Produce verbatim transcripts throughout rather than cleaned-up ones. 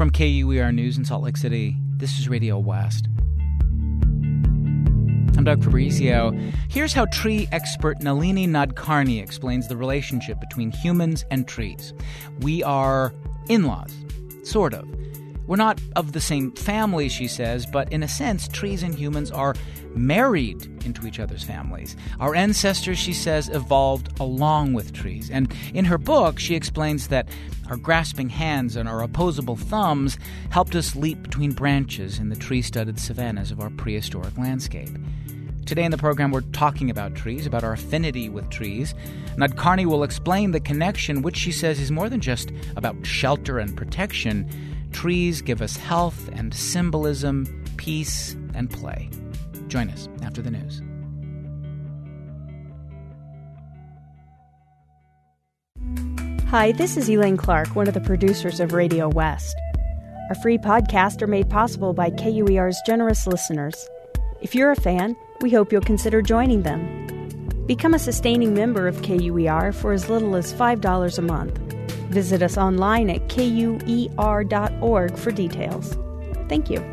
From K U E R News in Salt Lake City, this is Radio West. I'm Doug Fabrizio. Here's how tree expert Nalini Nadkarni explains the relationship between humans and trees. We are in-laws, sort of. We're not of the same family, she says, but in a sense, trees and humans are married into each other's families. Our ancestors, she says, evolved along with trees. And in her book, she explains that our grasping hands and our opposable thumbs helped us leap between branches in the tree-studded savannas of our prehistoric landscape. Today in the program, we're talking about trees, about our affinity with trees. Nadkarni will explain the connection, which she says is more than just about shelter and protection. Trees give us health and symbolism, peace and play. Join us after the news. Hi, this is Elaine Clark, one of the producers of Radio West. Our free podcasts are made possible by K U E R's generous listeners. If you're a fan, we hope you'll consider joining them. Become a sustaining member of K U E R for as little as five dollars a month. Visit us online at K U E R dot org for details. Thank you.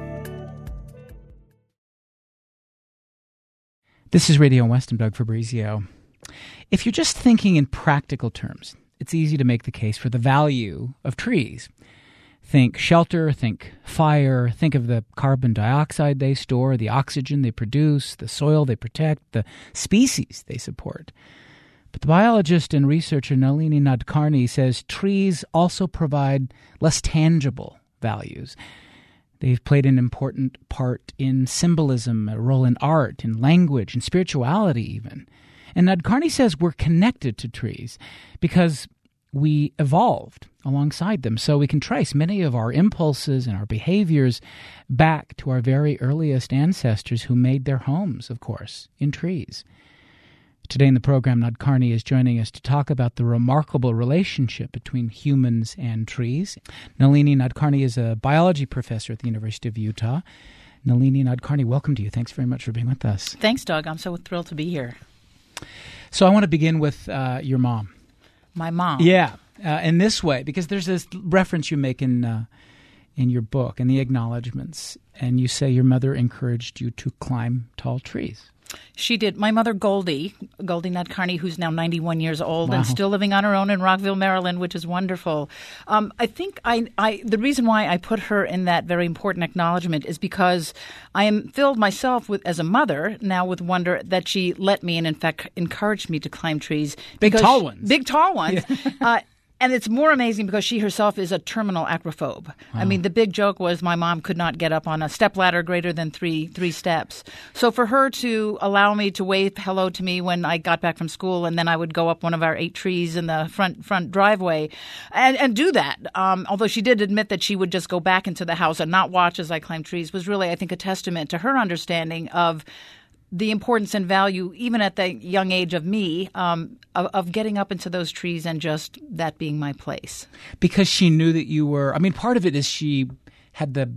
This is Radio West. I'm Doug Fabrizio. If you're just thinking in practical terms, it's easy to make the case for the value of trees. Think shelter, think fire, think of the carbon dioxide they store, the oxygen they produce, the soil they protect, the species they support. But the biologist and researcher Nalini Nadkarni says trees also provide less tangible values. They've played an important part in symbolism, a role in art, in language, in spirituality even. And Nadkarni says we're connected to trees because we evolved alongside them, so we can trace many of our impulses and our behaviors back to our very earliest ancestors who made their homes, of course, in trees. Today in the program, Nadkarni is joining us to talk about the remarkable relationship between humans and trees. Nalini Nadkarni is a biology professor at the University of Utah. Nalini Nadkarni, welcome to you. Thanks very much for being with us. Thanks, Doug. I'm so thrilled to be here. So I want to begin with uh, your mom. My mom? Yeah, uh, in this way, because there's this reference you make in uh, in your book, in the acknowledgments, and you say your mother encouraged you to climb tall trees. She did. My mother, Goldie, Goldie Nadkarni, who's now ninety-one years old Wow. and still living on her own in Rockville, Maryland, which is wonderful. Um, I think I, I, the reason why I put her in that very important acknowledgement is because I am filled myself with, as a mother, now with wonder that she let me and, in fact, encouraged me to climb trees. Big because tall she- ones. Big tall ones. Yeah. uh, And it's more amazing because she herself is a terminal acrophobe. Wow. I mean, the big joke was my mom could not get up on a stepladder greater than three three steps. So for her to allow me to wave hello to me when I got back from school, and then I would go up one of our eight trees in the front front driveway and, and do that, um, although she did admit that she would just go back into the house and not watch as I climbed trees, was really, I think, a testament to her understanding of the importance and value, even at the young age of me, um, of, of getting up into those trees and just that being my place. Because she knew that you were, I mean, part of it is she had the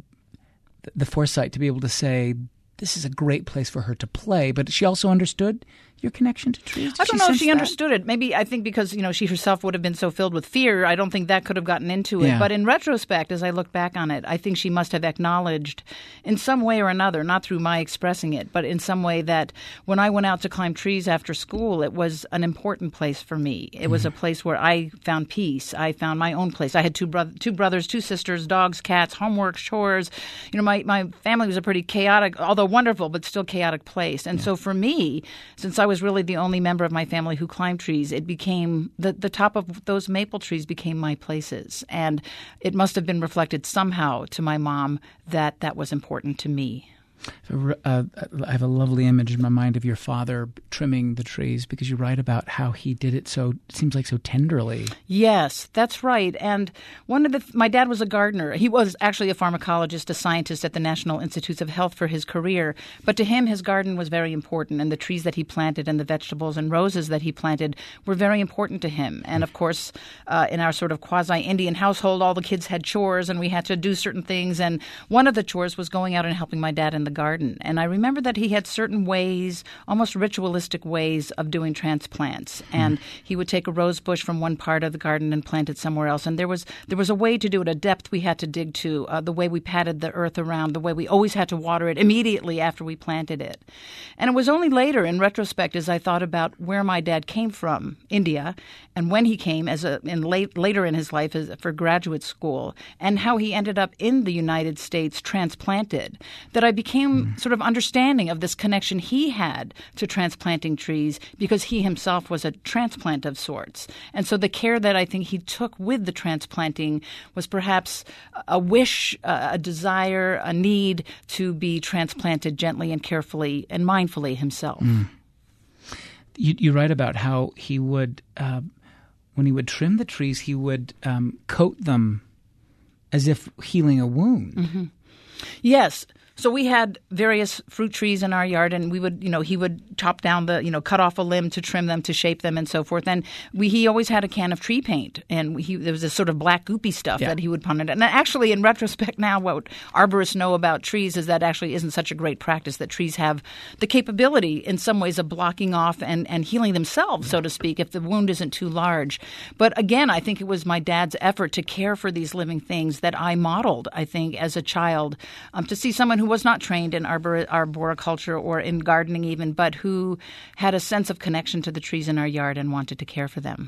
the foresight to be able to say, this is a great place for her to play, but she also understood your connection to trees. Did I don't she know if sense she that? understood it. Maybe I think because, you know, she herself would have been so filled with fear, I don't think that could have gotten into it. Yeah. But in retrospect, as I look back on it, I think she must have acknowledged in some way or another, not through my expressing it, but in some way that when I went out to climb trees after school, it was an important place for me. It was mm. a place where I found peace. I found my own place. I had two, bro- two brothers, two sisters, dogs, cats, homework, chores. You know, my, my family was a pretty chaotic, although wonderful, but still chaotic place. And yeah. so for me, since I was really the only member of my family who climbed trees, it became the, the top of those maple trees became my places. And it must have been reflected somehow to my mom that that was important to me. Uh, I have a lovely image in my mind of your father trimming the trees because you write about how he did it so, it seems like so tenderly. Yes, that's right. And one of the, my dad was a gardener. He was actually a pharmacologist, a scientist at the National Institutes of Health for his career. But to him, his garden was very important. And the trees that he planted and the vegetables and roses that he planted were very important to him. And of course, uh, in our sort of quasi-Indian household, all the kids had chores and we had to do certain things. And one of the chores was going out and helping my dad in the garden. And I remember that he had certain ways, almost ritualistic ways of doing transplants. And mm. he would take a rose bush from one part of the garden and plant it somewhere else. And there was there was a way to do it, a depth we had to dig to, uh, the way we patted the earth around, the way we always had to water it immediately after we planted it. And it was only later, in retrospect, as I thought about where my dad came from, India, and when he came as a in late later in his life as, for graduate school, and how he ended up in the United States transplanted, that I became mm. sort of understanding of this connection he had to transplanting trees because he himself was a transplant of sorts. And so the care that I think he took with the transplanting was perhaps a wish, a desire, a need to be transplanted gently and carefully and mindfully himself. Mm. You, you write about how he would, uh, when he would trim the trees, he would um, coat them as if healing a wound. Mm-hmm. Yes. So we had various fruit trees in our yard, and we would, you know, he would chop down the, you know, cut off a limb to trim them, to shape them, and so forth. And we, he always had a can of tree paint, and he, there was this sort of black goopy stuff yeah. that he would put on it. And actually, in retrospect now, what arborists know about trees is that actually isn't such a great practice, that trees have the capability in some ways of blocking off and, and healing themselves, so to speak, if the wound isn't too large. But again, I think it was my dad's effort to care for these living things that I modeled, I think, as a child, um, to see someone who was not trained in arbor- arboriculture or in gardening even, but who had a sense of connection to the trees in our yard and wanted to care for them.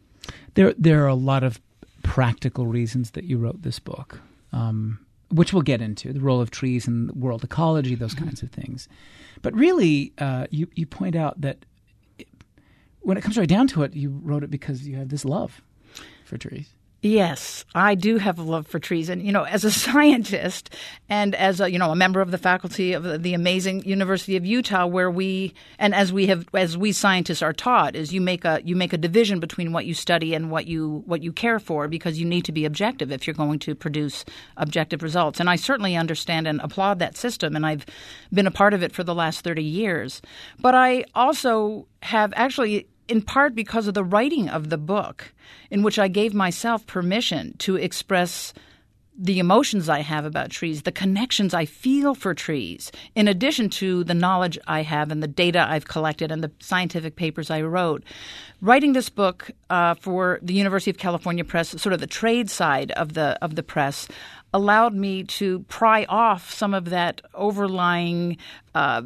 There there are a lot of practical reasons that you wrote this book, um, which we'll get into, the role of trees in world ecology, those mm-hmm. kinds of things. But really, uh, you, you point out that it, when it comes right down to it, you wrote it because you have this love for trees. Yes, I do have a love for trees. And, you know, as a scientist and as a, you know, a member of the faculty of the, the amazing University of Utah, where we, and as we have, as we scientists are taught, is you make a, you make a division between what you study and what you, what you care for, because you need to be objective if you're going to produce objective results. And I certainly understand and applaud that system, and I've been a part of it for the last thirty years. But I also have actually, in part because of the writing of the book, in which I gave myself permission to express the emotions I have about trees, the connections I feel for trees, in addition to the knowledge I have and the data I've collected and the scientific papers I wrote. Writing this book uh, for the University of California Press, sort of the trade side of the of the press, allowed me to pry off some of that overlying uh,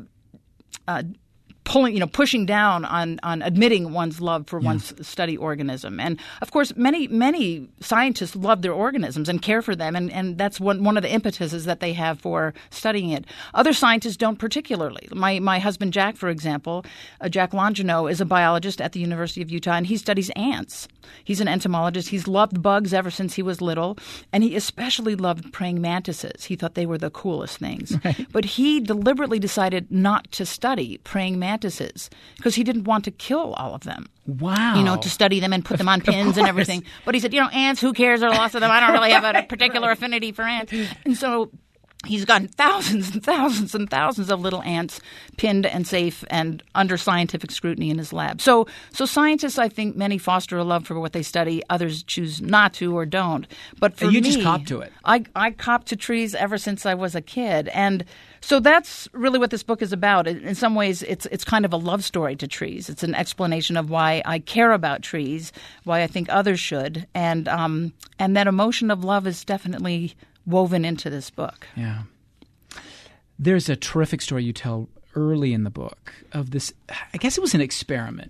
uh pulling, you know, pushing down on, on admitting one's love for yeah. one's study organism. And, of course, many, many scientists love their organisms and care for them, and, and that's one, one of the impetuses that they have for studying it. Other scientists don't particularly. My my husband, Jack, for example, uh, Jack Longino, is a biologist at the University of Utah, and he studies ants. He's an entomologist. He's loved bugs ever since he was little, and he especially loved praying mantises. He thought they were the coolest things. Right. But he deliberately decided not to study praying mantises because he didn't want to kill all of them. Wow. You know, to study them and put them on pins and everything. But he said, you know, ants, who cares? There are lots of them. I don't really have a particular affinity for ants. And so he's gotten thousands and thousands and thousands of little ants pinned and safe and under scientific scrutiny in his lab. So so scientists, I think, many foster a love for what they study. Others choose not to or don't. But for and you me, just cop to it. I, I cop to trees ever since I was a kid. And so that's really what this book is about. In some ways, it's it's kind of a love story to trees. It's an explanation of why I care about trees, why I think others should. And um, and that emotion of love is definitely woven into this book. Yeah. There's a terrific story you tell early in the book of this, I guess it was an experiment.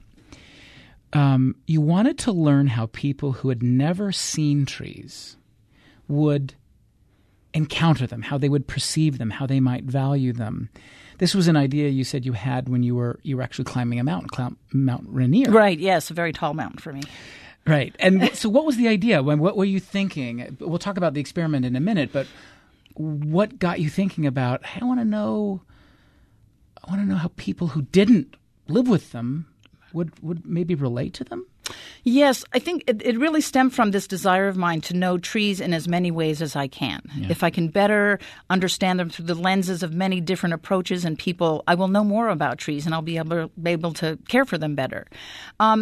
Um, you wanted to learn how people who had never seen trees would encounter them, how they would perceive them, how they might value them. This was an idea you said you had when you were you were actually climbing a mountain, climb, Mount Rainier. Right, yes, a very tall mountain for me. Right. And so what was the idea? What were you thinking? We'll talk about the experiment in a minute, but what got you thinking about, hey, I want to know I want to know how people who didn't live with them would, would maybe relate to them? Yes, I think it, it really stemmed from this desire of mine to know trees in as many ways as I can. Yeah. If I can better understand them through the lenses of many different approaches and people, I will know more about trees and I'll be able, be able to care for them better. Um,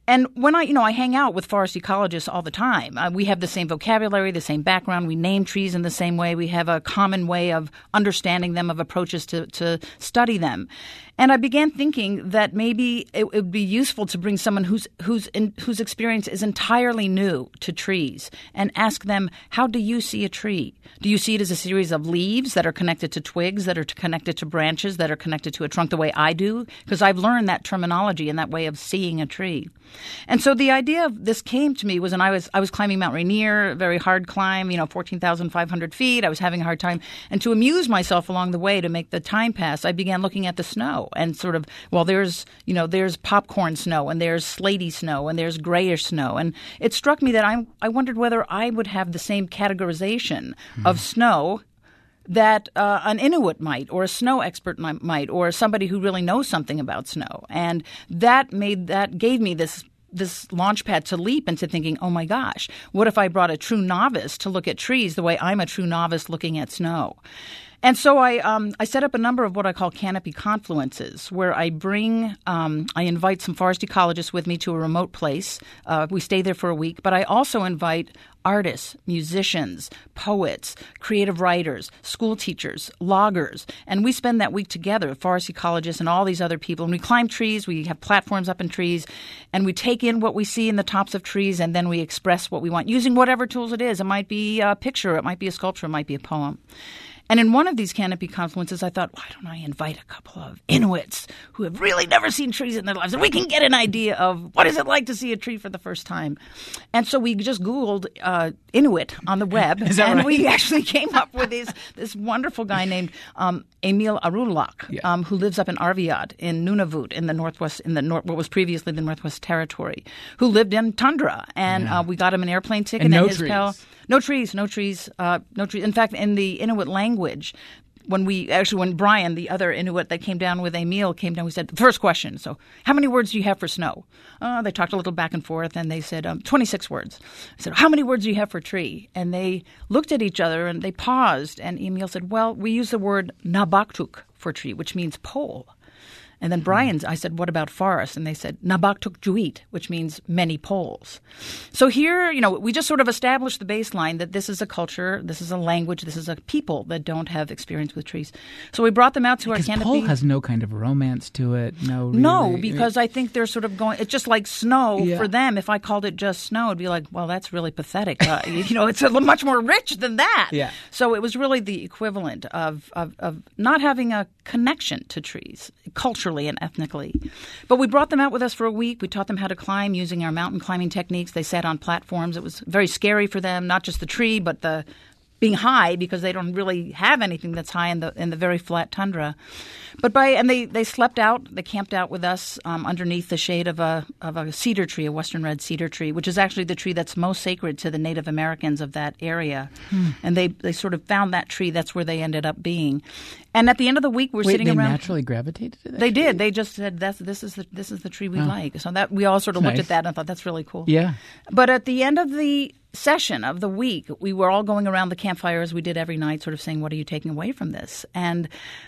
And when I, you know, I hang out with forest ecologists all the time. Uh, we have the same vocabulary, the same background. We name trees in the same way. We have a common way of understanding them, of approaches to, to study them. And I began thinking that maybe it would be useful to bring someone whose whose in, whose experience is entirely new to trees and ask them, how do you see a tree? Do you see it as a series of leaves that are connected to twigs, that are connected to branches, that are connected to a trunk the way I do? Because I've learned that terminology and that way of seeing a tree. And so the idea of this came to me was when I was I was climbing Mount Rainier, a very hard climb, you know, fourteen thousand five hundred feet. I was having a hard time. And to amuse myself along the way, to make the time pass, I began looking at the snow and sort of, well, there's, you know, there's popcorn snow and there's slaty snow and there's grayish snow. And it struck me that I, I wondered whether I would have the same categorization mm. of snow that uh, an Inuit might, or a snow expert might, or somebody who really knows something about snow. And that made that gave me this this launch pad to leap into thinking, oh my gosh, what if I brought a true novice to look at trees the way I'm a true novice looking at snow? And so I um, I set up a number of what I call canopy confluences, where I bring um, I invite some forest ecologists with me to a remote place. Uh, we stay there for a week, but I also invite artists, musicians, poets, creative writers, school teachers, loggers, and we spend that week together, forest ecologists and all these other people. And we climb trees, we have platforms up in trees, and we take in what we see in the tops of trees, and then we express what we want using whatever tools it is. It might be a picture, it might be a sculpture, it might be a poem. And in one of these canopy confluences, I thought, why don't I invite a couple of Inuits who have really never seen trees in their lives, and we can get an idea of what is it like to see a tree for the first time. And so we just Googled uh, Inuit on the web, and right? we actually came up with this this wonderful guy named um, Emil Arulak, yeah. um, who lives up in Arviat in Nunavut in the northwest, in the nor- what was previously the Northwest Territory, who lived in tundra, and yeah. uh, we got him an airplane ticket. And, and no his trees. Pal, no trees, no trees, uh, no trees. In fact, in the Inuit language, when we actually, when Brian, the other Inuit that came down with Emil, came down, we said, the first question, so how many words do you have for snow? Uh, they talked a little back and forth, and they said, um, twenty-six words. I said, how many words do you have for tree? And they looked at each other, and they paused, and Emil said, well, we use the word nabaktuk for tree, which means pole. And then Brian's, I said, what about forest? And they said, Nabaktuk Juit, which means many poles. So here, you know, we just sort of established the baseline that this is a culture, this is a language, this is a people that don't have experience with trees. So we brought them out to because our canopy. Pole has no kind of romance to it. No, really. No, because I think they're sort of going, it's just like snow yeah. for them. If I called it just snow, it'd be like, well, that's really pathetic. Uh, you know, it's a little much more rich than that. Yeah. So it was really the equivalent of, of, of not having a connection to trees, culturally and ethnically. But we brought them out with us for a week. We taught them how to climb using our mountain climbing techniques. They sat on platforms. It was very scary for them, not just the tree, but the being high, because they don't really have anything that's high in the in the very flat tundra. But by and they, they slept out. They camped out with us um, underneath the shade of a of a cedar tree, a western red cedar tree, which is actually the tree that's most sacred to the Native Americans of that area. Hmm. And they they sort of found that tree. That's where they ended up being. And at the end of the week, we're Wait, sitting they around. They naturally gravitated to that. They tree? did. They just said that's this is the this is the tree we oh. like. So that we all sort of That's looked nice. at that and thought that's really cool. Yeah. But at the end of the session of the week, we were all going around the campfire as we did every night, sort of saying, what are you taking away from this? And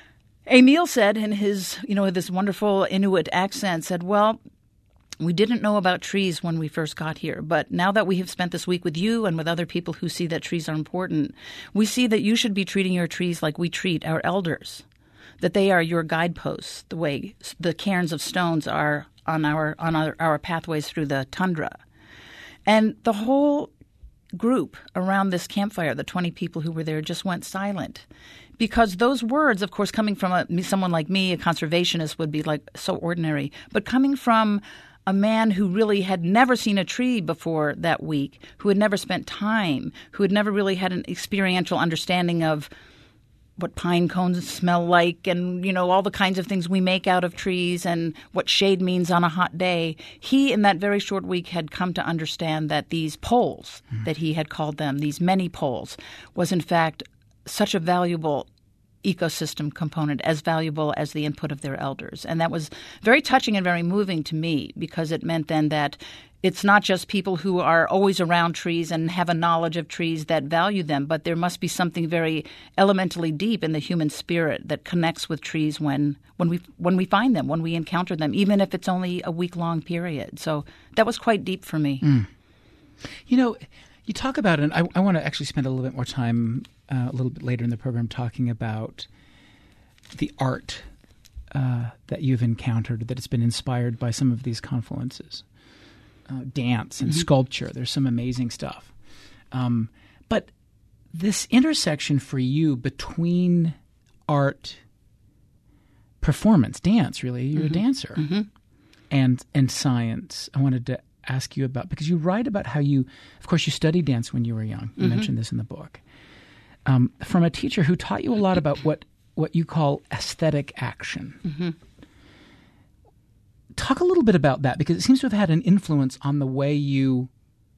Emil said in his, you know, this wonderful Inuit accent, said, well, we didn't know about trees when we first got here, but now that we have spent this week with you and with other people who see that trees are important, we see that you should be treating your trees like we treat our elders, that they are your guideposts, the way the cairns of stones are on our on our, our pathways through the tundra. And the whole group around this campfire, the twenty people who were there, just went silent. Because those words, of course, coming from a, someone like me, a conservationist, would be like so ordinary. But coming from a man who really had never seen a tree before that week, who had never spent time, who had never really had an experiential understanding of what pine cones smell like and, you know, all the kinds of things we make out of trees and what shade means on a hot day. He, in that very short week, had come to understand that these poles, mm. that he had called them, these many poles, was in fact such a valuable ecosystem component as valuable as the input of their elders. And that was very touching and very moving to me, because it meant then that it's not just people who are always around trees and have a knowledge of trees that value them, but there must be something very elementally deep in the human spirit that connects with trees when when we when we find them, when we encounter them, even if it's only a week-long period. So that was quite deep for me. Mm. You know, you talk about it, and I, I want to actually spend a little bit more time uh, a little bit later in the program talking about the art uh, that you've encountered, that it's been inspired by some of these confluences. Uh, dance and mm-hmm. sculpture. There's some amazing stuff. Um, but this intersection for you between art, performance, dance, really, you're mm-hmm. a dancer, mm-hmm. and and science, I wanted to ask you about, because you write about how you, of course, you studied dance when you were young. You mm-hmm. mentioned this in the book. Um, from a teacher who taught you a lot about what, what you call aesthetic action. Mm-hmm. Talk a little bit about that, because it seems to have had an influence on the way you,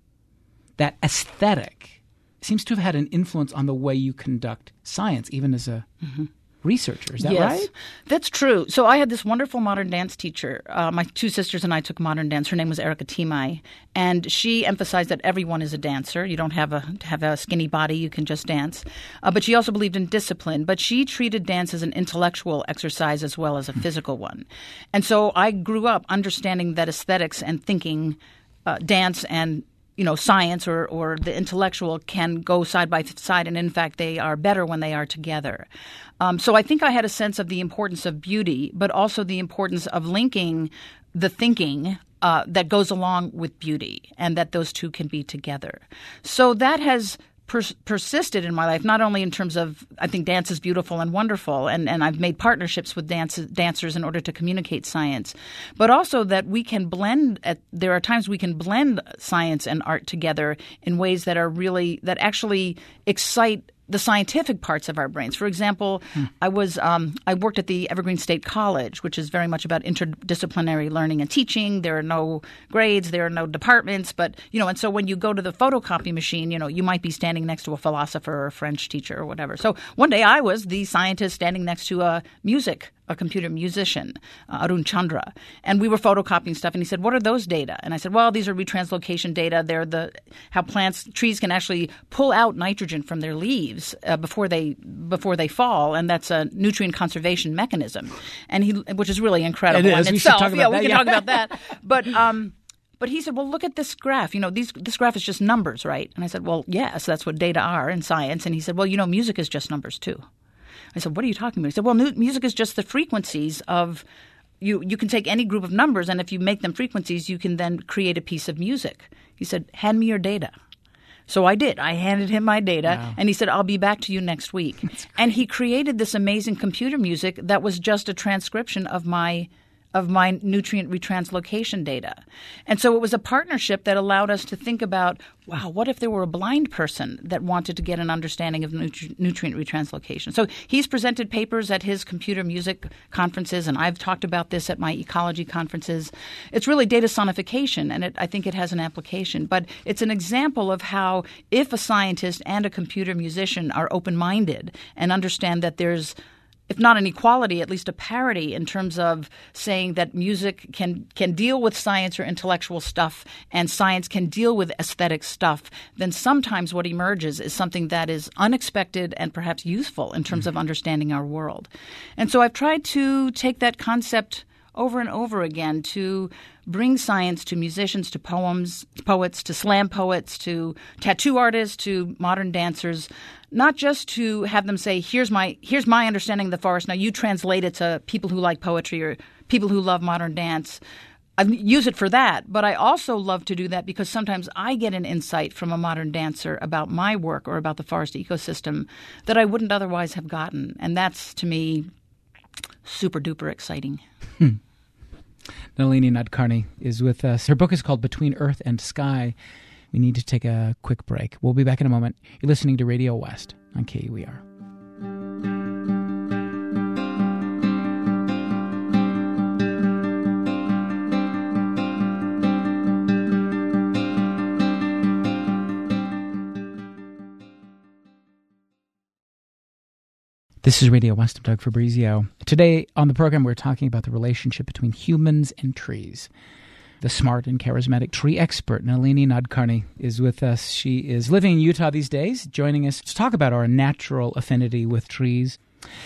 that aesthetic seems to have had an influence on the way you conduct science, even as a mm-hmm. researcher. Is that yes, right? That's true. So I had this wonderful modern dance teacher. Uh, my two sisters and I took modern dance. Her name was Erica Timai, and she emphasized that everyone is a dancer. You don't have a have a skinny body. You can just dance. Uh, but she also believed in discipline. But she treated dance as an intellectual exercise as well as a physical one. And so I grew up understanding that aesthetics and thinking, uh, dance and you know, science or, or the intellectual can go side by side, and in fact, they are better when they are together. Um, so I think I had a sense of the importance of beauty, but also the importance of linking the thinking uh, that goes along with beauty, and that those two can be together. So that has pers- persisted in my life, not only in terms of, I think dance is beautiful and wonderful, and, and I've made partnerships with dance, dancers in order to communicate science, but also that we can blend, at, there are times we can blend science and art together in ways that are really, that actually excite the scientific parts of our brains. For example, hmm. I was um, I worked at the Evergreen State College, which is very much about interdisciplinary learning and teaching. There are no grades, there are no departments, but you know, and so when you go to the photocopy machine, you know, you might be standing next to a philosopher or a French teacher or whatever. So one day I was the scientist standing next to a music a computer musician, uh, Arun Chandra, and we were photocopying stuff. And he said, "What are those data?" And I said, "Well, these are retranslocation data. They're the how plants, trees can actually pull out nitrogen from their leaves uh, before they before they fall, and that's a nutrient conservation mechanism." And he, which is really incredible it is. in we itself. Should talk about yeah, that. we can yeah. talk about that. But um, but he said, "Well, look at this graph. You know, these this graph is just numbers, right?" And I said, "Well, yes, that's what data are in science." And he said, "Well, you know, music is just numbers too." I said, "What are you talking about?" He said, "Well, music is just the frequencies of you. You can take any group of numbers, and if you make them frequencies, you can then create a piece of music." He said, "Hand me your data." So I did. I handed him my data, wow. and he said, "I'll be back to you next week." And he created this amazing computer music that was just a transcription of my of my nutrient retranslocation data. And so it was a partnership that allowed us to think about, wow, what if there were a blind person that wanted to get an understanding of nutri- nutrient retranslocation? So he's presented papers at his computer music conferences, and I've talked about this at my ecology conferences. It's really data sonification, and it, I think it has an application. But it's an example of how if a scientist and a computer musician are open-minded and understand that there's, if not an equality, at least a parity in terms of saying that music can can deal with science or intellectual stuff and science can deal with aesthetic stuff, then sometimes what emerges is something that is unexpected and perhaps useful in terms mm-hmm. of understanding our world. And so I've tried to take that concept over and over again to bring science to musicians, to poems, poets, to slam poets, to tattoo artists, to modern dancers, not just to have them say, here's my here's my understanding of the forest. Now you translate it to people who like poetry or people who love modern dance. I use it for that, but I also love to do that because sometimes I get an insight from a modern dancer about my work or about the forest ecosystem that I wouldn't otherwise have gotten. And that's, to me, super duper exciting. Hmm. Nalini Nadkarni is with us. Her book is called Between Earth and Sky. We need to take a quick break. We'll be back in a moment. You're listening to Radio West on K U E R. This is Radio West. I'm Doug Fabrizio. Today on the program, we're talking about the relationship between humans and trees. The smart and charismatic tree expert, Nalini Nadkarni, is with us. She is living in Utah these days, joining us to talk about our natural affinity with trees.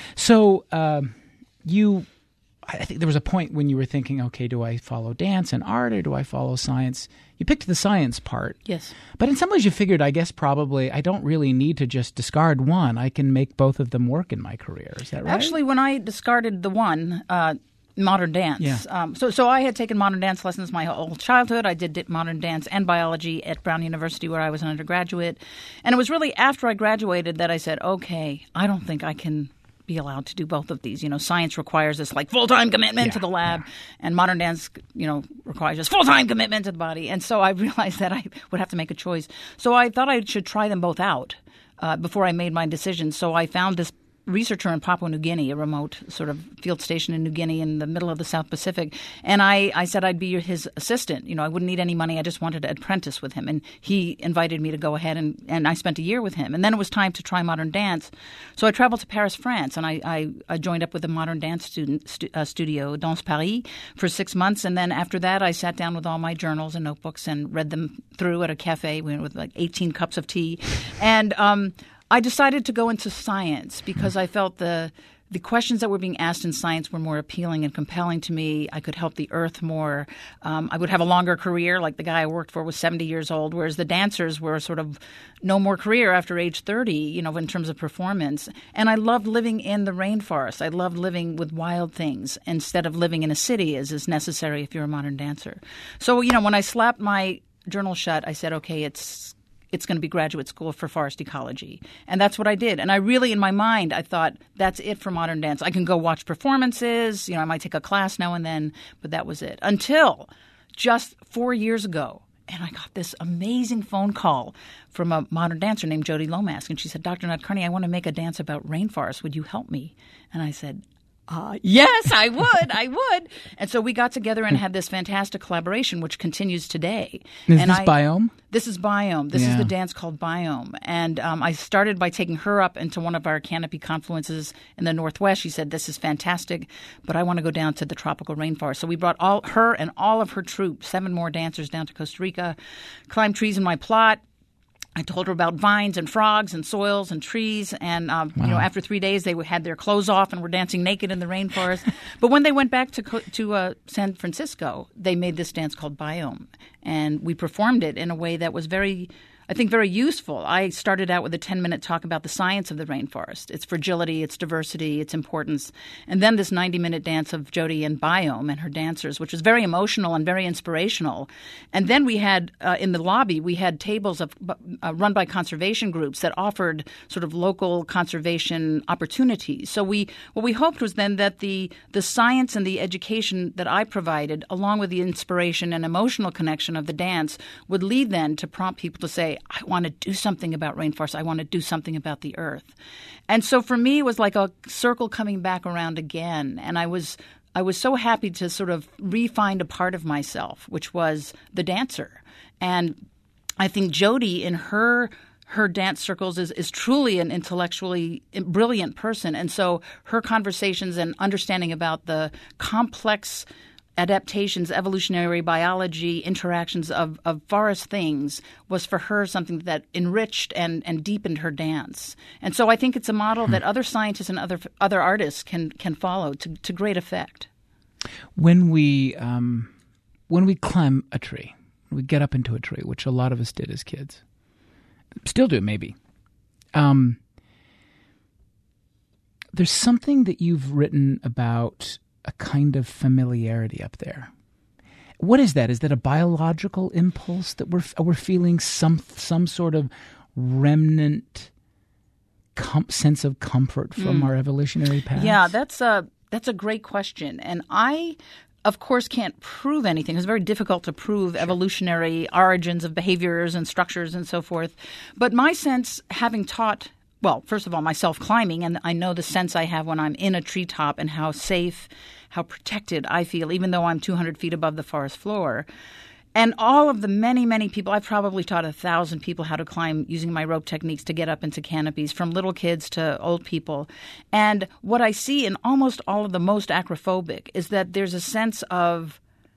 So uh, you, I think there was a point when you were thinking, okay, do I follow dance and art or do I follow science? You picked the science part. Yes. But in some ways you figured, I guess, probably I don't really need to just discard one. I can make both of them work in my career. Is that right? Actually, when I discarded the one, uh, modern dance. Yeah. Um, so, so I had taken modern dance lessons my whole childhood. I did modern dance and biology at Brown University where I was an undergraduate. And it was really after I graduated that I said, okay, I don't think I can be allowed to do both of these. You know, science requires this like full-time commitment yeah, to the lab, yeah. and modern dance, you know, requires this full-time commitment to the body. And so I realized that I would have to make a choice. So I thought I should try them both out uh, before I made my decision. So I found this researcher in Papua New Guinea, a remote sort of field station in New Guinea in the middle of the South Pacific. And I, I said I'd be his assistant. You know, I wouldn't need any money. I just wanted to apprentice with him. And he invited me to go ahead, and, and I spent a year with him. And then it was time to try modern dance. So I traveled to Paris, France, and I, I, I joined up with a modern dance student stu- uh, studio, Danse Paris, for six months. And then after that, I sat down with all my journals and notebooks and read them through at a cafe with like eighteen cups of tea. And um I decided to go into science because I felt the the questions that were being asked in science were more appealing and compelling to me. I could help the earth more. Um, I would have a longer career. Like the guy I worked for was seventy years old, whereas the dancers were sort of no more career after age thirty, you know, in terms of performance. And I loved living in the rainforest. I loved living with wild things instead of living in a city, as is necessary if you're a modern dancer. So, you know, when I slapped my journal shut, I said, okay, it's it's going to be graduate school for forest ecology. And that's what I did. And I really, in my mind, I thought, that's it for modern dance. I can go watch performances. You know, I might take a class now and then, but that was it. Until just four years ago, and I got this amazing phone call from a modern dancer named Jody Lomask. And she said, Doctor Nadkarni, I want to make a dance about rainforests. Would you help me? And I said, Uh, yes, I would. I would. And so we got together and had this fantastic collaboration, which continues today. Is and this I, Biome? This is Biome. This yeah. is the dance called Biome. And um, I started by taking her up into one of our canopy confluences in the Northwest. She said, this is fantastic, but I want to go down to the tropical rainforest. So we brought all her and all of her troupe, seven more dancers, down to Costa Rica, climbed trees in my plot. I told her about vines and frogs and soils and trees. And, um, wow. you know, after three days, they had their clothes off and were dancing naked in the rainforest. But when they went back to to uh, San Francisco, they made this dance called Biome. And we performed it in a way that was very, I think, very useful. I started out with a ten-minute talk about the science of the rainforest, its fragility, its diversity, its importance, and then this ninety-minute dance of Jody and Biome and her dancers, which was very emotional and very inspirational. And then we had, uh, in the lobby, we had tables of uh, run by conservation groups that offered sort of local conservation opportunities. So we what we hoped was then that the the science and the education that I provided, along with the inspiration and emotional connection of the dance, would lead then to prompt people to say, I want to do something about rainforests. I want to do something about the earth. And so for me, it was like a circle coming back around again. And I was I was so happy to sort of re-find a part of myself, which was the dancer. And I think Jody, in her her dance circles, is, is truly an intellectually brilliant person. And so her conversations and understanding about the complex adaptations, evolutionary biology, interactions of, of forest things was for her something that enriched and, and deepened her dance. And so I think it's a model hmm. that other scientists and other other artists can can follow to, to great effect. When we um, when we climb a tree, when we get up into a tree, which a lot of us did as kids, still do maybe, um, there's something that you've written about a kind of familiarity up there. What is that? Is that a biological impulse that we're we're feeling some some sort of remnant com- sense of comfort from mm. our evolutionary past? Yeah, that's a that's a great question, and I, of course, can't prove anything. It's very difficult to prove sure. evolutionary origins of behaviors and structures and so forth. But my sense, having taught. Well, first of all, myself climbing, and I know the sense I have when I'm in a treetop and how safe, how protected I feel, even though I'm two hundred feet above the forest floor. And all of the many, many people, I've probably taught a thousand people how to climb using my rope techniques to get up into canopies, from little kids to old people. And what I see in almost all of the most acrophobic is that there's a sense of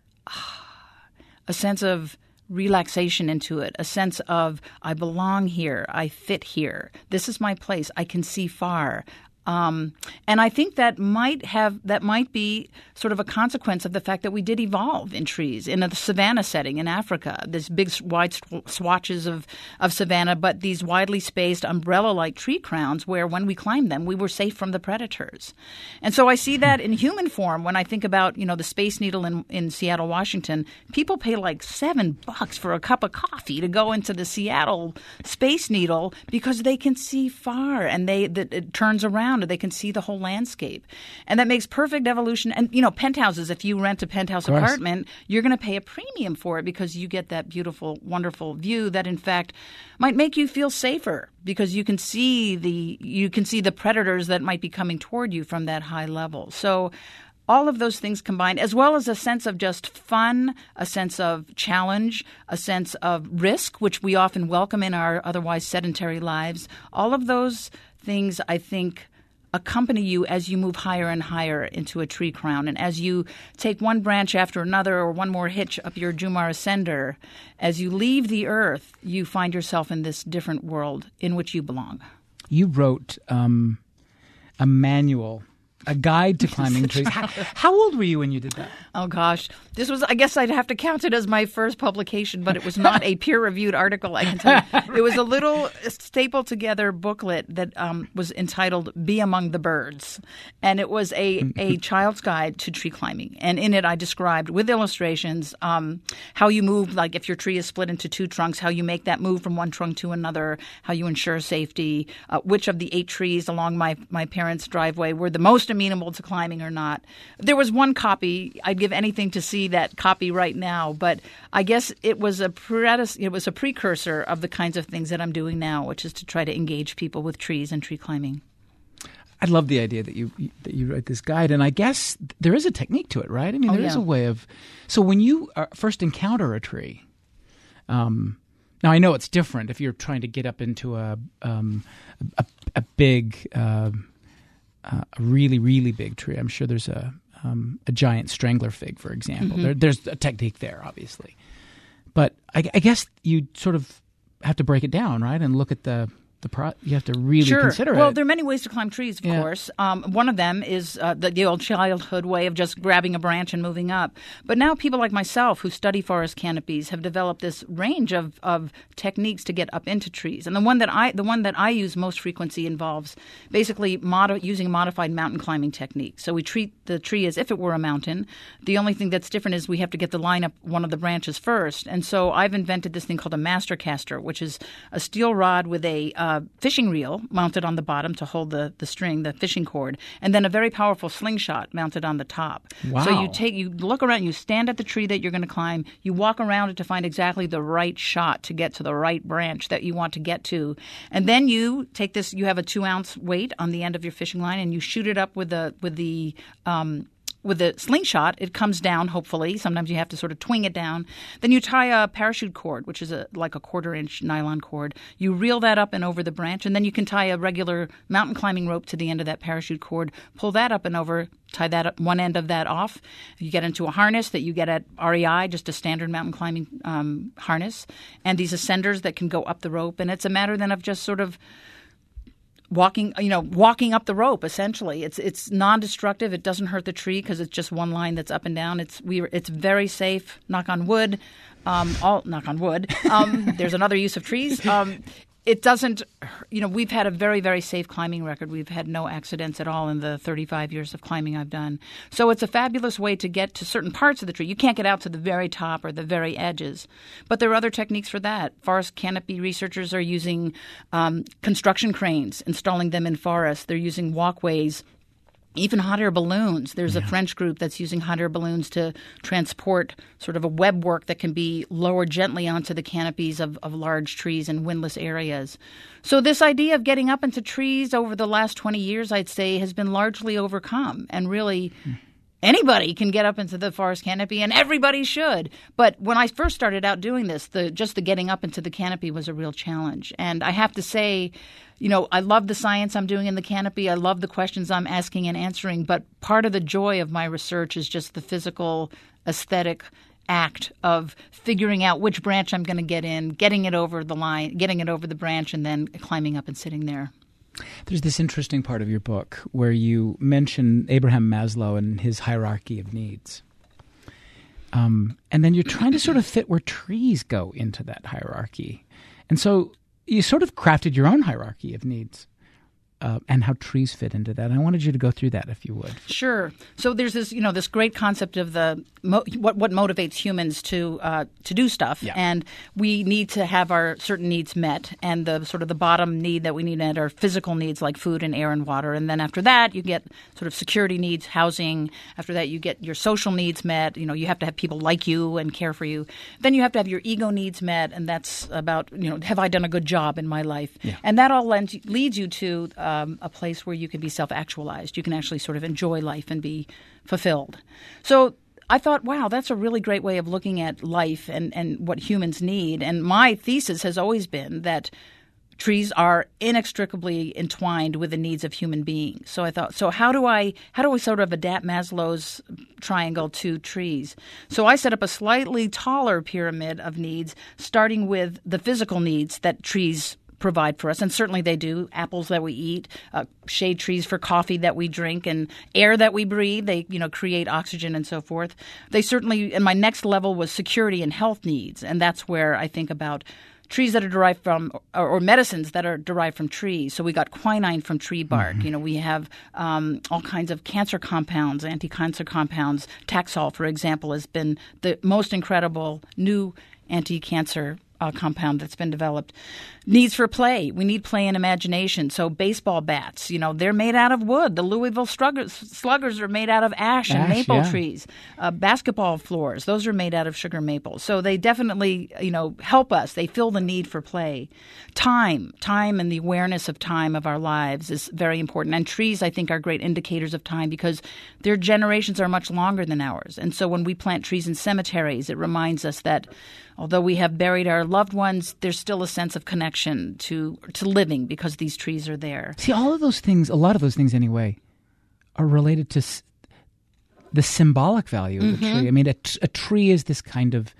a sense of relaxation into it, a sense of I belong here, I fit here, this is my place, I can see far. Um, and I think that might have that might be sort of a consequence of the fact that we did evolve in trees in a savanna setting in Africa. There's big wide swatches of, of savanna, but these widely spaced umbrella-like tree crowns where when we climbed them, we were safe from the predators. And so I see that in human form when I think about, you know, the Space Needle in, in Seattle, Washington. People pay like seven bucks for a cup of coffee to go into the Seattle Space Needle because they can see far and they that it turns around. Or they can see the whole landscape. And that makes perfect evolution. And, you know, penthouses, if you rent a penthouse apartment, you're going to pay a premium for it because you get that beautiful, wonderful view that, in fact, might make you feel safer because you can see the you can see the predators that might be coming toward you from that high level. So all of those things combined, as well as a sense of just fun, a sense of challenge, a sense of risk, which we often welcome in our otherwise sedentary lives, all of those things, I think, accompany you as you move higher and higher into a tree crown. And as you take one branch after another or one more hitch up your Jumar Ascender, as you leave the earth, you find yourself in this different world in which you belong. You wrote um, a manual, a guide to climbing trees. How, how old were you when you did that? Oh, gosh. This was, I guess I'd have to count it as my first publication, but it was not a peer-reviewed article, I can tell you. It was a little stapled together booklet that um, was entitled Be Among the Birds. And it was a, a child's guide to tree climbing. And in it, I described with illustrations um, how you move, like if your tree is split into two trunks, how you make that move from one trunk to another, how you ensure safety, uh, which of the eight trees along my, my parents' driveway were the most amenable to climbing or not. There was one copy. I'd give anything to see that copy right now, but I guess it was a predec- it was a precursor of the kinds of things that I'm doing now, which is to try to engage people with trees and tree climbing. I love the idea that you that you write this guide, and I guess there is a technique to it, right? I mean, Oh, there yeah. is a way of. So when you uh, first encounter a tree, um, now I know it's different if you're trying to get up into a um, a, a big, uh, uh, a really really big tree. I'm sure there's a um, a giant strangler fig, for example. Mm-hmm. There, there's a technique there, obviously, but I, I guess you sort of have to break it down, right, and look at the. The pro- you have to really sure. consider well, it. there are many ways to climb trees, of Yeah. course. Um, one of them is uh, the, the old childhood way of just grabbing a branch and moving up. But now people like myself who study forest canopies have developed this range of, of techniques to get up into trees. And the one that I the one that I use most frequency involves basically modi- using a modified mountain climbing technique. So we treat the tree as if it were a mountain. The only thing that's different is we have to get the line up one of the branches first. And so I've invented this thing called a master caster, which is a steel rod with a uh, fishing reel mounted on the bottom to hold the, the string, the fishing cord, and then a very powerful slingshot mounted on the top. Wow. So you take, you look around, you stand at the tree that you're going to climb, you walk around it to find exactly the right shot to get to the right branch that you want to get to, and then you take this. You have a two ounce weight on the end of your fishing line, and you shoot it up with the with the um, With the slingshot, it comes down, hopefully. Sometimes you have to sort of twing it down. Then you tie a parachute cord, which is a, like a quarter-inch nylon cord. You reel that up and over the branch, and then you can tie a regular mountain climbing rope to the end of that parachute cord, pull that up and over, tie that up, one end of that off. You get into a harness that you get at R E I, just a standard mountain climbing um, harness, and these ascenders that can go up the rope. And it's a matter then of just sort of walking, you know, walking up the rope. Essentially, it's it's non-destructive. It doesn't hurt the tree because it's just one line that's up and down. It's we. It's very safe. Knock on wood. Um, all knock on wood. Um, there's another use of trees. Um, it doesn't. You know, we've had a very very safe climbing record. We've had no accidents at all in the thirty-five years of climbing I've done. So it's a fabulous way to get to certain parts of the tree. You can't get out to the very top or the very edges, but there are other techniques for that. Forest canopy researchers are using um, construction cranes, installing them in forests. They're using walkways. Even hot air balloons. There's yeah. a French group that's using hot air balloons to transport sort of a web work that can be lowered gently onto the canopies of, of large trees in windless areas. So this idea of getting up into trees over the last twenty years, I'd say, has been largely overcome. And really, mm. anybody can get up into the forest canopy, and everybody should. But when I first started out doing this, the just the getting up into the canopy was a real challenge. And I have to say, you know, I love the science I'm doing in the canopy. I love the questions I'm asking and answering. But part of the joy of my research is just the physical, aesthetic act of figuring out which branch I'm going to get in, getting it over the line, getting it over the branch, and then climbing up and sitting there. There's this interesting part of your book where you mention Abraham Maslow and his hierarchy of needs. Um, and then you're trying to sort of fit where trees go into that hierarchy. And so you sort of crafted your own hierarchy of needs. Uh, and how trees fit into that. I wanted you to go through that, if you would. Sure. So there's this, you know, this great concept of the mo- what what motivates humans to uh, to do stuff, yeah. and we need to have our certain needs met. And the sort of the bottom need that we need met are physical needs like food and air and water. And then after that, you get sort of security needs, housing. After that, you get your social needs met. You know, you have to have people like you and care for you. Then you have to have your ego needs met, and that's about, you know, have I done a good job in my life? Yeah. And that all lends, leads you to Um, a place where you can be self-actualized. You can actually sort of enjoy life and be fulfilled. So I thought, wow, that's a really great way of looking at life and, and what humans need. And my thesis has always been that trees are inextricably entwined with the needs of human beings. So I thought, so how do I how do I sort of adapt Maslow's triangle to trees? So I set up a slightly taller pyramid of needs, starting with the physical needs that trees provide for us, and certainly they do. Apples that we eat, uh, shade trees for coffee that we drink, and air that we breathe. They, you know, create oxygen and so forth. They certainly, and my next level was security and health needs, and that's where I think about trees that are derived from, or, or medicines that are derived from trees. So we got quinine from tree bark. Mm-hmm. You know, we have um, all kinds of cancer compounds, anti-cancer compounds. Taxol, for example, has been the most incredible new anti-cancer Uh, compound that's been developed. Needs for play. We need play and imagination. So baseball bats, you know, they're made out of wood. The Louisville Sluggers, sluggers are made out of ash, ash and maple yeah. trees. Uh, basketball floors, those are made out of sugar maple. So they definitely, you know, help us. They fill the need for play. Time. Time and the awareness of time of our lives is very important. And trees, I think, are great indicators of time because their generations are much longer than ours. And so when we plant trees in cemeteries, it reminds us that although we have buried our loved ones, there's still a sense of connection to to living because these trees are there. See, all of those things, a lot of those things anyway, are related to s- the symbolic value of Mm-hmm. the tree. I mean, a, t- a tree is this kind of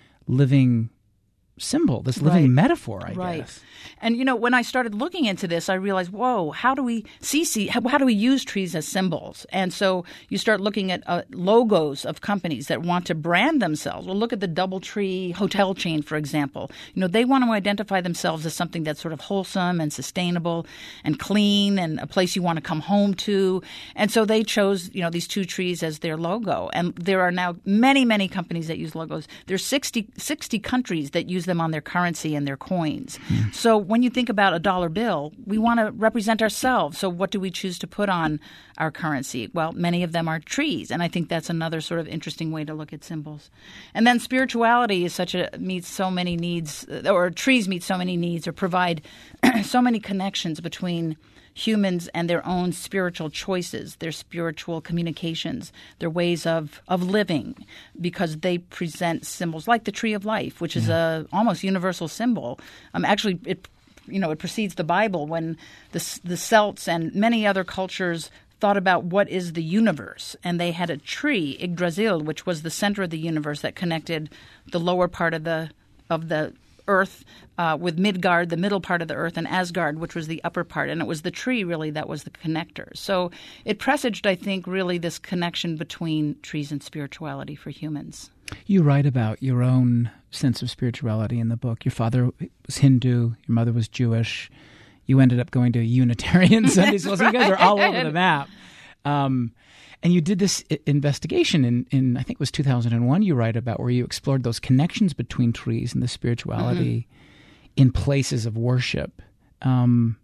living symbol, this living Right. metaphor, I Right. guess. And, you know, when I started looking into this, I realized, whoa, how do we see, see how, how do we use trees as symbols? And so you start looking at uh, logos of companies that want to brand themselves. Well, look at the DoubleTree hotel chain, for example. You know, they want to identify themselves as something that's sort of wholesome and sustainable and clean and a place you want to come home to. And so they chose, you know, these two trees as their logo. And there are now many, many companies that use logos. There's sixty, sixty countries that use them on their currency and their coins. Mm. So when you think about a dollar bill, we want to represent ourselves. So what do we choose to put on our currency? Well, many of them are trees, and I think that's another sort of interesting way to look at symbols. And then spirituality is such a meets so many needs, or trees meet so many needs, or provide so many connections between humans and their own spiritual choices, their spiritual communications, their ways of, of living, because they present symbols like the tree of life, which is yeah. a almost universal symbol. Um, actually, it you know it precedes the Bible when the the Celts and many other cultures thought about what is the universe, and they had a tree, Yggdrasil, which was the center of the universe that connected the lower part of the of the earth uh, with Midgard, the middle part of the earth, and Asgard, which was the upper part. And it was the tree, really, that was the connector. So it presaged, I think, really this connection between trees and spirituality for humans. You write about your own sense of spirituality in the book. Your father was Hindu. Your mother was Jewish. You ended up going to Unitarian Sunday school. So you guys are all over the map. Um, and you did this I- investigation in, in, I think it was two thousand one, you write about, where you explored those connections between trees and the spirituality mm-hmm. in places of worship. Um,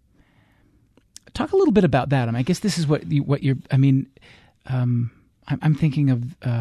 talk a little bit about that. I mean, I guess this is what you, what you're, I mean, um, I'm, I'm thinking of, uh,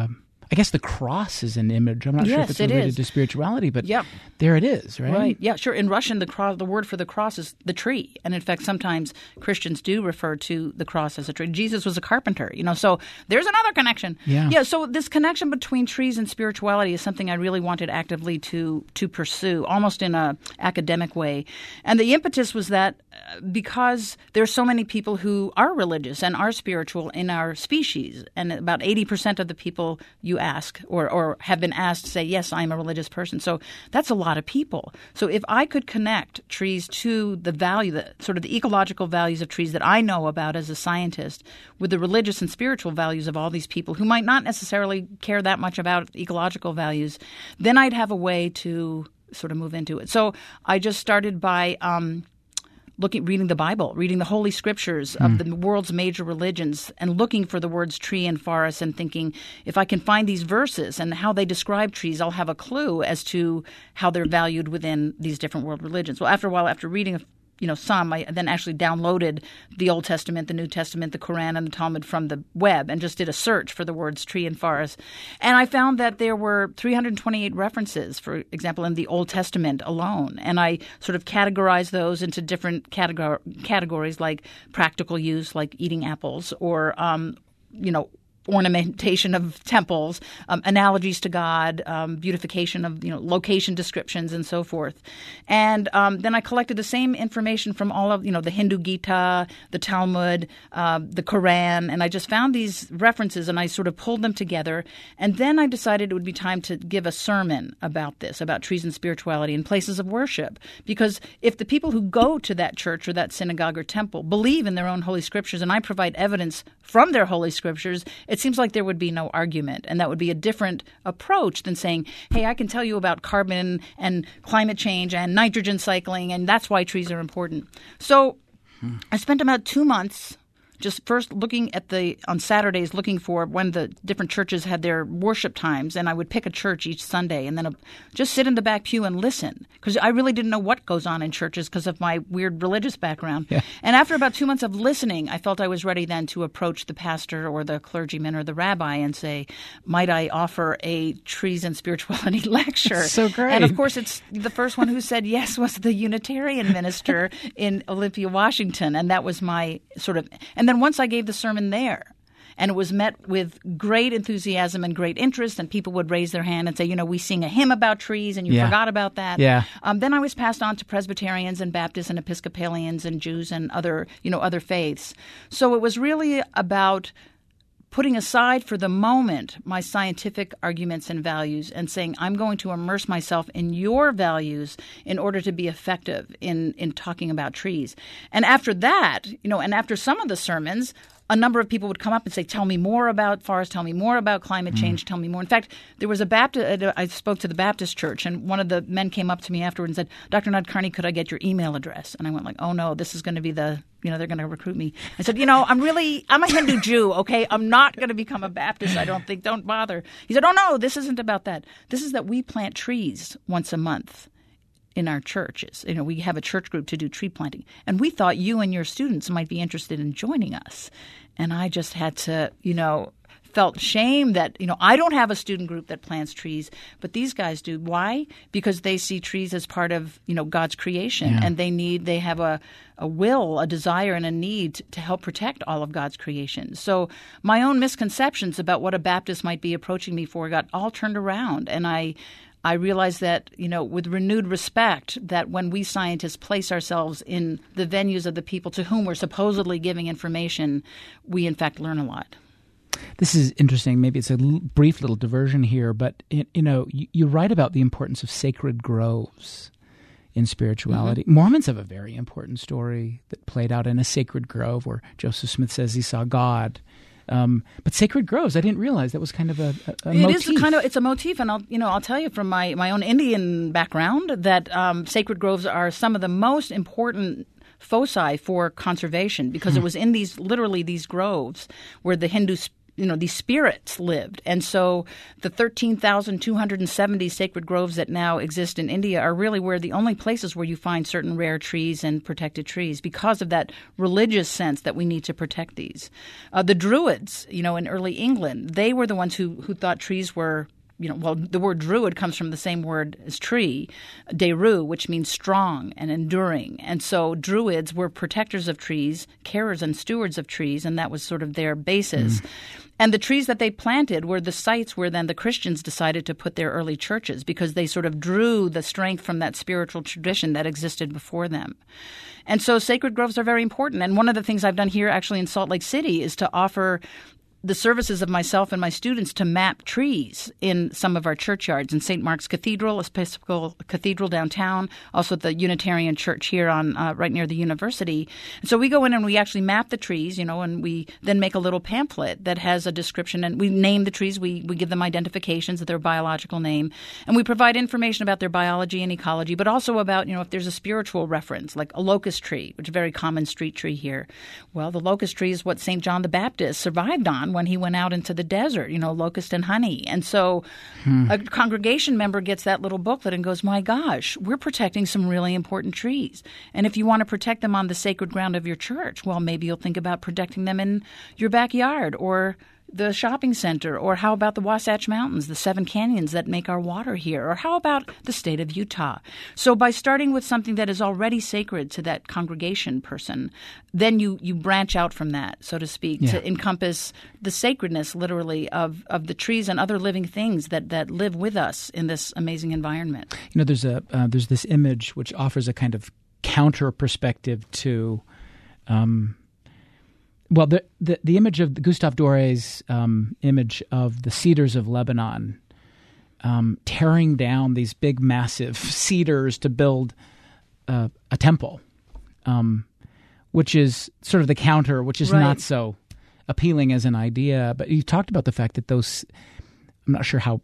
I guess the cross is an image. I'm not yes, sure if it's it related is. to spirituality, but yep. there it is, right? Right. Yeah, sure. In Russian, the cross, the word for the cross is the tree. And in fact, sometimes Christians do refer to the cross as a tree. Jesus was a carpenter, you know, so there's another connection. Yeah. Yeah, so this connection between trees and spirituality is something I really wanted actively to to pursue, almost in a academic way. And the impetus was that uh, because there's so many people who are religious and are spiritual in our species, and about eighty percent of the people you ask or, or have been asked say, yes, I'm a religious person. So that's a lot of people. So if I could connect trees to the value, the sort of the ecological values of trees that I know about as a scientist with the religious and spiritual values of all these people who might not necessarily care that much about ecological values, then I'd have a way to sort of move into it. So I just started by um, looking, reading the Bible, reading the Holy Scriptures of mm. the world's major religions, and looking for the words tree and forest, and thinking, if I can find these verses and how they describe trees, I'll have a clue as to how they're valued within these different world religions. Well, after a while, after reading a you know, some, I then actually downloaded the Old Testament, the New Testament, the Quran, and the Talmud from the web and just did a search for the words tree and forest. And I found that there were three hundred twenty-eight references, for example, in the Old Testament alone. And I sort of categorized those into different categor- categories like practical use, like eating apples, or, um, you know, ornamentation of temples, um, analogies to God, um, beautification of, you know, location descriptions and so forth. And um, then I collected the same information from all of, you know, the Hindu Gita, the Talmud, uh, the Quran, and I just found these references and I sort of pulled them together. And then I decided it would be time to give a sermon about this, about trees and spirituality in places of worship. Because if the people who go to that church or that synagogue or temple believe in their own holy scriptures, and I provide evidence from their holy scriptures, it seems like there would be no argument, and that would be a different approach than saying, hey, I can tell you about carbon and climate change and nitrogen cycling, and that's why trees are important. So hmm. I spent about two months just first looking at the – on Saturdays looking for when the different churches had their worship times, and I would pick a church each Sunday and then a, just sit in the back pew and listen, because I really didn't know what goes on in churches because of my weird religious background. Yeah. And after about two months of listening, I felt I was ready then to approach the pastor or the clergyman or the rabbi and say, might I offer a trees and spirituality lecture? So great. And of course, it's the first one who said yes was the Unitarian minister in Olympia, Washington, and that was my sort of – and then once I gave the sermon there, and it was met with great enthusiasm and great interest, and people would raise their hand and say, you know, we sing a hymn about trees, and you yeah. forgot about that. Yeah. Um, then I was passed on to Presbyterians and Baptists and Episcopalians and Jews and other, you know, other faiths. So it was really about putting aside for the moment my scientific arguments and values and saying, I'm going to immerse myself in your values in order to be effective in, in talking about trees. And after that, you know, and after some of the sermons, a number of people would come up and say, tell me more about forests, tell me more about climate change, mm. tell me more. In fact, there was a Baptist, I spoke to the Baptist church, and one of the men came up to me afterward and said, Doctor Nadkarni, could I get your email address? And I went like, oh no, this is going to be the, you know, they're going to recruit me. I said, you know, I'm really, I'm a Hindu Jew, okay? I'm not going to become a Baptist, I don't think. Don't bother. He said, oh no, this isn't about that. This is that we plant trees once a month in our churches. You know, we have a church group to do tree planting. And we thought you and your students might be interested in joining us. And I just had to, you know, felt shame that, you know, I don't have a student group that plants trees, but these guys do. Why? Because they see trees as part of, you know, God's creation, yeah. and they need, they have a, a will, a desire, and a need to help protect all of God's creation. So my own misconceptions about what a Baptist might be approaching me for got all turned around, and I I realized that, you know, with renewed respect, that when we scientists place ourselves in the venues of the people to whom we're supposedly giving information, we in fact learn a lot. This is interesting. Maybe it's a l- brief little diversion here, but, it, you know, you, you write about the importance of sacred groves in spirituality. Mm-hmm. Mormons have a very important story that played out in a sacred grove where Joseph Smith says he saw God. Um, but sacred groves, I didn't realize that was kind of a, a, a it motif. It is kind of it's a motif, and I'll you know I'll tell you from my, my own Indian background that um, sacred groves are some of the most important foci for conservation, because hmm. it was in these literally these groves where the Hindu you know, these spirits lived. And so the thirteen thousand two hundred seventy sacred groves that now exist in India are really where the only places where you find certain rare trees and protected trees because of that religious sense that we need to protect these. Uh, the Druids, you know, in early England, they were the ones who, who thought trees were You know, well, the word druid comes from the same word as tree, deru, which means strong and enduring. And so druids were protectors of trees, carers and stewards of trees, and that was sort of their basis. Mm. And the trees that they planted were the sites where then the Christians decided to put their early churches because they sort of drew the strength from that spiritual tradition that existed before them. And so sacred groves are very important. And one of the things I've done here actually in Salt Lake City is to offer the services of myself and my students to map trees in some of our churchyards in Saint Mark's Cathedral, Episcopal Cathedral downtown, also at the Unitarian Church here on uh, right near the university. And so we go in and we actually map the trees, you know, and we then make a little pamphlet that has a description, and we name the trees. We we give them identifications of their biological name, and we provide information about their biology and ecology, but also about, you know, if there's a spiritual reference, like a locust tree, which is a very common street tree here. Well, the locust tree is what Saint John the Baptist survived on when he went out into the desert, you know, locust and honey. And so hmm. a congregation member gets that little booklet and goes, my gosh, we're protecting some really important trees. And if you want to protect them on the sacred ground of your church, well, maybe you'll think about protecting them in your backyard or the shopping center, or how about the Wasatch Mountains, the seven canyons that make our water here, or how about the state of Utah? So by starting with something that is already sacred to that congregation person, then you, you branch out from that, so to speak, yeah. to encompass the sacredness, literally, of, of the trees and other living things that, that live with us in this amazing environment. You know, there's a uh, there's this image which offers a kind of counter perspective to um Well, the, the the image of Gustave Doré's um, image of the cedars of Lebanon, um, tearing down these big, massive cedars to build uh, a temple, um, which is sort of the counter, which is right. not so appealing as an idea. But you talked about the fact that those, I'm not sure how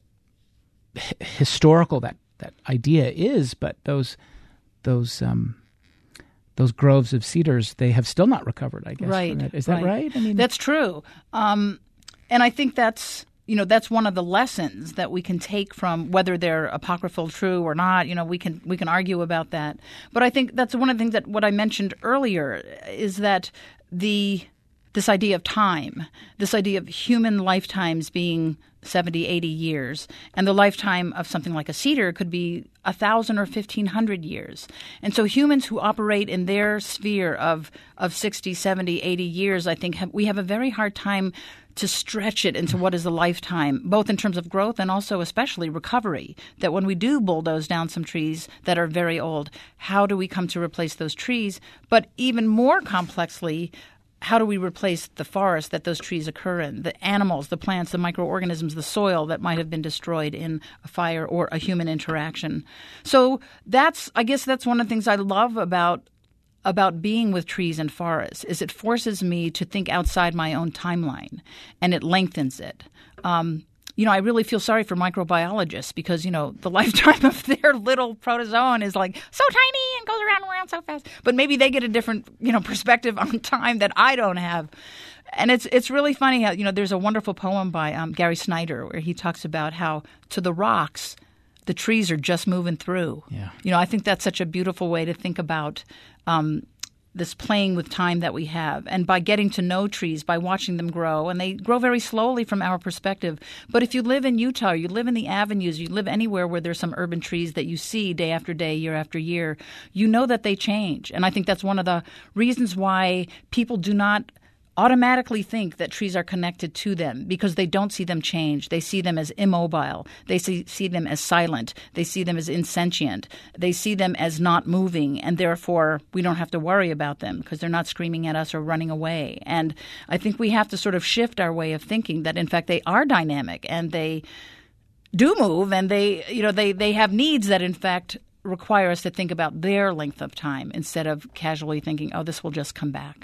h- historical that, that idea is, but those those. Um, Those groves of cedars, they have still not recovered, I guess. Right. Is that right? right? I mean, that's true. Um, and I think that's, you know, that's one of the lessons that we can take from whether they're apocryphal true or not. You know, we can we can argue about that. But I think that's one of the things that what I mentioned earlier is that the this idea of time, this idea of human lifetimes being seventy, eighty years, and the lifetime of something like a cedar could be one thousand or fifteen hundred years. And so humans who operate in their sphere of, of sixty, seventy, eighty years, I think have, we have a very hard time to stretch it into what is a lifetime, both in terms of growth and also especially recovery, that when we do bulldoze down some trees that are very old, how do we come to replace those trees? But even more complexly, how do we replace the forest that those trees occur in, the animals, the plants, the microorganisms, the soil that might have been destroyed in a fire or a human interaction? So that's, I guess that's one of the things I love about about being with trees and forests, is it forces me to think outside my own timeline, and it lengthens it. Um, You know, I really feel sorry for microbiologists because, you know, the lifetime of their little protozoan is like so tiny and goes around and around so fast. But maybe they get a different, you know, perspective on time that I don't have. And it's it's really funny how, you know, there's a wonderful poem by um, Gary Snyder where he talks about how to the rocks, the trees are just moving through. Yeah. You know, I think that's such a beautiful way to think about um this playing with time that we have. And by getting to know trees, by watching them grow, and they grow very slowly from our perspective. But if you live in Utah, you live in the avenues, you live anywhere where there's some urban trees that you see day after day, year after year, you know that they change. And I think that's one of the reasons why people do not automatically think that trees are connected to them, because they don't see them change. They see them as immobile. They see, see them as silent. They see them as insentient. They see them as not moving, and therefore we don't have to worry about them because they're not screaming at us or running away. And I think we have to sort of shift our way of thinking that, in fact, they are dynamic and they do move, and they, you know, they, they have needs that, in fact, require us to think about their length of time instead of casually thinking, oh, this will just come back.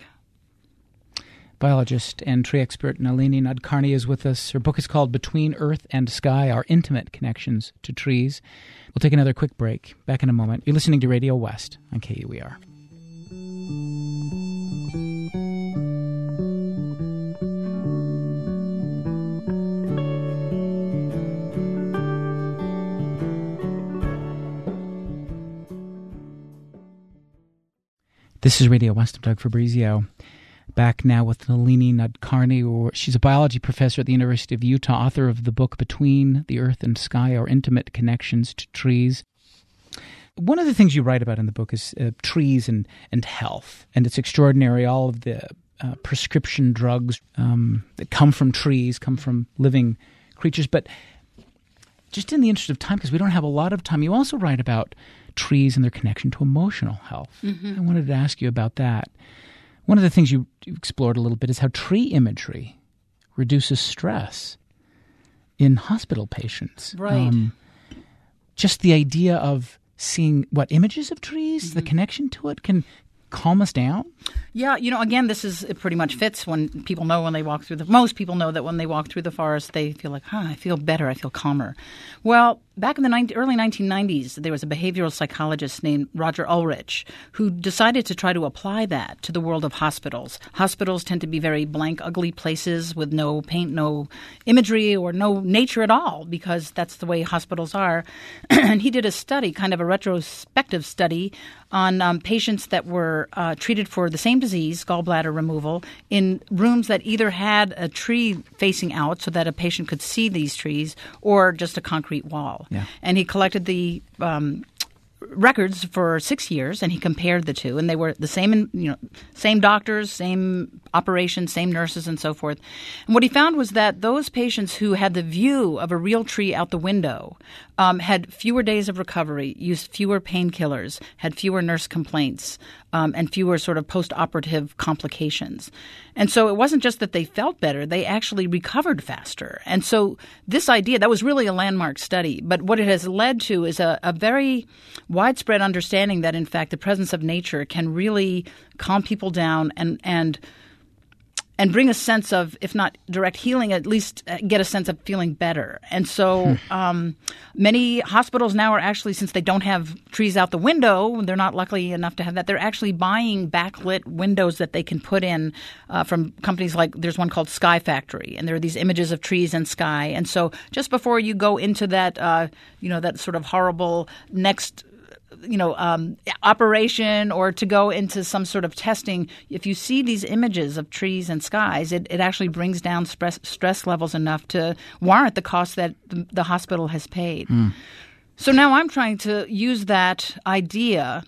Biologist and tree expert Nalini Nadkarni is with us. Her book is called Between Earth and Sky, Our Intimate Connections to Trees. We'll take another quick break. Back in a moment. You're listening to Radio West on K U E R. This is Radio West. I'm Doug Fabrizio. Back now with Nalini Nadkarni. She's a biology professor at the University of Utah, author of the book Between the Earth and Sky, Our Intimate Connections to Trees. One of the things you write about in the book is uh, trees and, and health. And it's extraordinary, all of the uh, prescription drugs um, that come from trees, come from living creatures. But just in the interest of time, because we don't have a lot of time, you also write about trees and their connection to emotional health. Mm-hmm. I wanted to ask you about that. One of the things you explored a little bit is how tree imagery reduces stress in hospital patients. Right. Um, just the idea of seeing, what, images of trees, mm-hmm. the connection to it can calm us down? Yeah, you know, again, this is, it pretty much fits when people know when they walk through the, most people know that when they walk through the forest, they feel like, huh, I feel better, I feel calmer. Well, back in the nineteen, early nineteen nineties, there was a behavioral psychologist named Roger Ulrich who decided to try to apply that to the world of hospitals. Hospitals tend to be very blank, ugly places with no paint, no imagery, or no nature at all, because that's the way hospitals are. And he did a study, kind of a retrospective study, on um, patients that were uh, treated for the same disease, gallbladder removal, in rooms that either had a tree facing out so that a patient could see these trees, or just a concrete wall. Yeah. And he collected the um, records for six years, and he compared the two, and they were the same, you know, same doctors, same operations, same nurses, and so forth. And what he found was that those patients who had the view of a real tree out the window um, had fewer days of recovery, used fewer painkillers, had fewer nurse complaints, um, and fewer sort of post-operative complications. And so it wasn't just that they felt better, they actually recovered faster. And so this idea, that was really a landmark study, but what it has led to is a, a very widespread understanding that, in fact, the presence of nature can really calm people down and and and bring a sense of, if not direct healing, at least get a sense of feeling better. And so um, many hospitals now are actually, since they don't have trees out the window, they're not lucky enough to have that, they're actually buying backlit windows that they can put in uh, from companies like, there's one called Sky Factory, and there are these images of trees and sky. And so just before you go into that, uh, you know, that sort of horrible next you know, um, operation, or to go into some sort of testing, if you see these images of trees and skies, it, it actually brings down stress, stress levels enough to warrant the cost that the, the hospital has paid. Mm. So now I'm trying to use that idea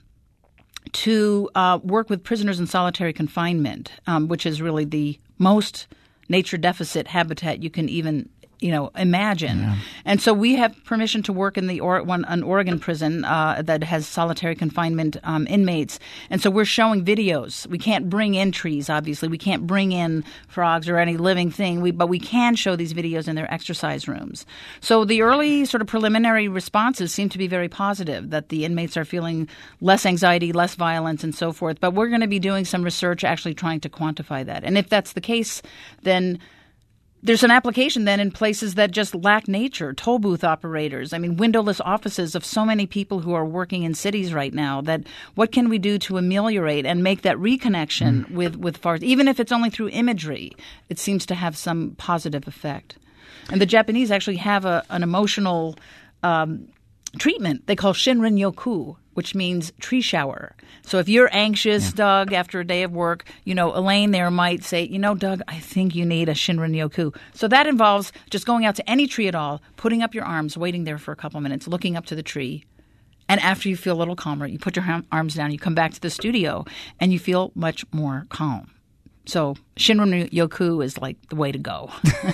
to uh, work with prisoners in solitary confinement, um, which is really the most nature deficit habitat you can even you know, imagine. Yeah. And so we have permission to work in the or- one an Oregon prison uh, that has solitary confinement um, inmates. And so we're showing videos. We can't bring in trees, obviously. We can't bring in frogs or any living thing, we, but we can show these videos in their exercise rooms. So the early sort of preliminary responses seem to be very positive, that the inmates are feeling less anxiety, less violence, and so forth. But we're going to be doing some research actually trying to quantify that. And if that's the case, then there's an application then in places that just lack nature, toll booth operators, I mean, windowless offices of so many people who are working in cities right now, that what can we do to ameliorate and make that reconnection mm. with, with forests, even if it's only through imagery, it seems to have some positive effect. And the Japanese actually have a, an emotional um, treatment they call Shinrin-yoku, which means tree shower. So if you're anxious, yeah. Doug, after a day of work, you know, Elaine there might say, you know, Doug, I think you need a Shinrin-yoku. So that involves just going out to any tree at all, putting up your arms, waiting there for a couple minutes, looking up to the tree. And after you feel a little calmer, you put your arms down, you come back to the studio, and you feel much more calm. So Shinrin-yoku is like the way to go.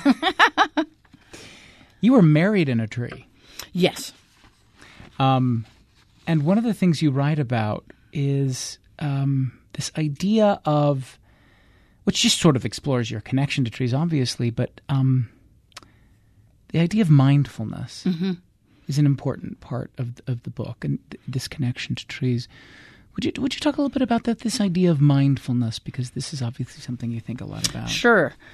You were married in a tree. Yes. Um, and one of the things you write about is um, this idea of, which just sort of explores your connection to trees, obviously, but um, the idea of mindfulness mm-hmm. is an important part of of the book, and th- this connection to trees. Would you would you talk a little bit about that? This idea of mindfulness, because this is obviously something you think a lot about. Sure.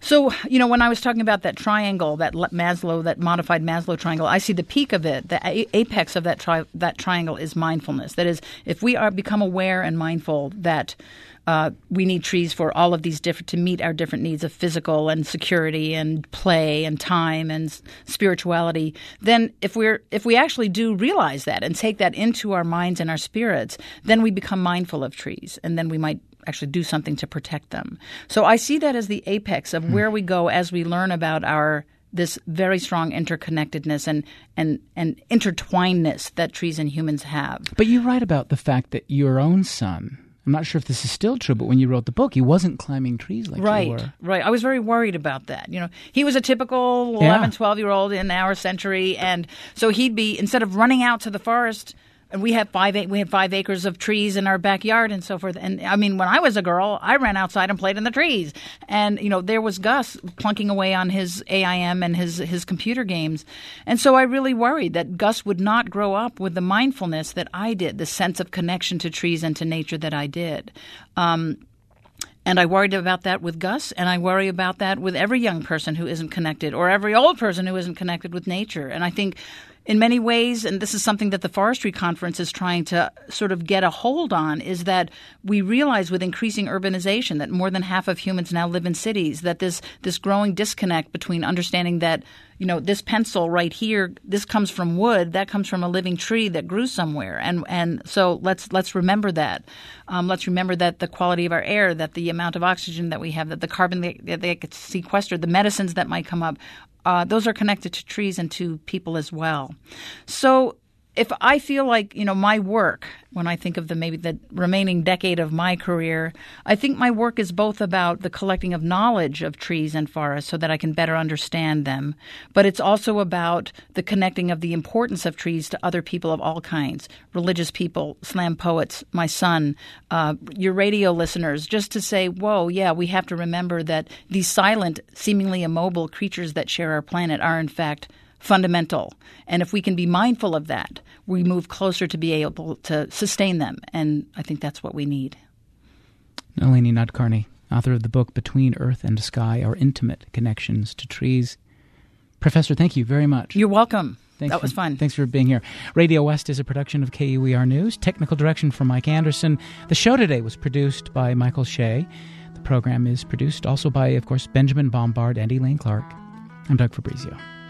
So, you know, when I was talking about that triangle, that Maslow, that modified Maslow triangle, I see the peak of it, the a- apex of that tri- that triangle is mindfulness. That is, if we are become aware and mindful that uh, we need trees for all of these different to meet our different needs of physical and security and play and time and s- spirituality, then if we're if we actually do realize that and take that into our minds and our spirits, then we become mindful of trees, and then we might actually do something to protect them. So I see that as the apex of where we go as we learn about our this very strong interconnectedness and, and, and intertwinedness that trees and humans have. But you write about the fact that your own son, I'm not sure if this is still true, but when you wrote the book, he wasn't climbing trees like right, you were. Right. I was very worried about that. You know, he was a typical Yeah. eleven, twelve-year-old in our century, and so he'd be, instead of running out to the forest, and we have five we had five acres of trees in our backyard and so forth. And I mean, when I was a girl, I ran outside and played in the trees. And you know, there was Gus plunking away on his A I M and his his computer games. And so I really worried that Gus would not grow up with the mindfulness that I did, the sense of connection to trees and to nature that I did. Um, And I worried about that with Gus, and I worry about that with every young person who isn't connected, or every old person who isn't connected with nature. And I think in many ways, and this is something that the Forestry Conference is trying to sort of get a hold on, is that we realize with increasing urbanization that more than half of humans now live in cities, that this this growing disconnect between understanding that, you know, this pencil right here, this comes from wood, that comes from a living tree that grew somewhere. And and so let's let's remember that. Um, let's remember that the quality of our air, that the amount of oxygen that we have, that the carbon that they, they get sequestered, the medicines that might come up, uh, those are connected to trees and to people as well. So if I feel like, you know, my work, when I think of the maybe the remaining decade of my career, I think my work is both about the collecting of knowledge of trees and forests so that I can better understand them, but it's also about the connecting of the importance of trees to other people of all kinds, religious people, slam poets, my son, uh, your radio listeners, just to say, whoa, yeah, we have to remember that these silent, seemingly immobile creatures that share our planet are in fact fundamental. And if we can be mindful of that, we move closer to be able to sustain them. And I think that's what we need. Nalini Nadkarni, author of the book Between Earth and Sky, Our Intimate Connections to Trees. Professor, thank you very much. You're welcome. Thanks that for, was fun. Thanks for being here. Radio West is a production of K U E R News. Technical direction from Mike Anderson. The show today was produced by Michael Shea. The program is produced also by, of course, Benjamin Bombard and Elaine Clark. I'm Doug Fabrizio.